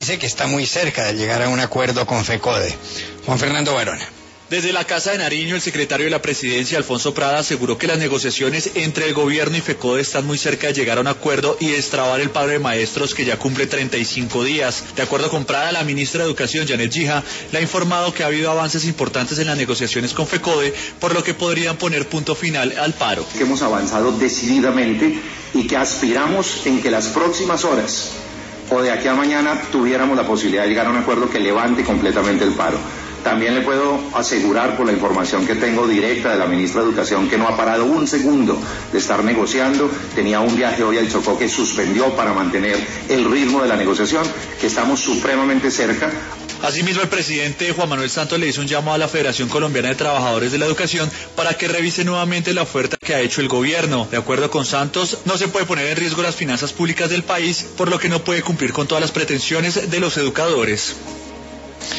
dice que está muy cerca de llegar a un acuerdo con FECODE. Juan Fernando Barona. Desde la Casa de Nariño, el secretario de la Presidencia, Alfonso Prada, aseguró que las negociaciones entre el gobierno y FECODE están muy cerca de llegar a un acuerdo y destrabar el paro de maestros que ya cumple 35 días. De acuerdo con Prada, la ministra de Educación, Janet Gija, le ha informado que ha habido avances importantes en las negociaciones con FECODE, por lo que podrían poner punto final al paro. Hemos avanzado decididamente y que aspiramos en que las próximas horas o de aquí a mañana tuviéramos la posibilidad de llegar a un acuerdo que levante completamente el paro. También le puedo asegurar por la información que tengo directa de la ministra de Educación que no ha parado un segundo de estar negociando. Tenía un viaje hoy al Chocó que suspendió para mantener el ritmo de la negociación, que estamos supremamente cerca. Asimismo, el presidente Juan Manuel Santos le hizo un llamado a la Federación Colombiana de Trabajadores de la Educación para que revise nuevamente la oferta que ha hecho el gobierno. De acuerdo con Santos, no se puede poner en riesgo las finanzas públicas del país, por lo que no puede cumplir con todas las pretensiones de los educadores.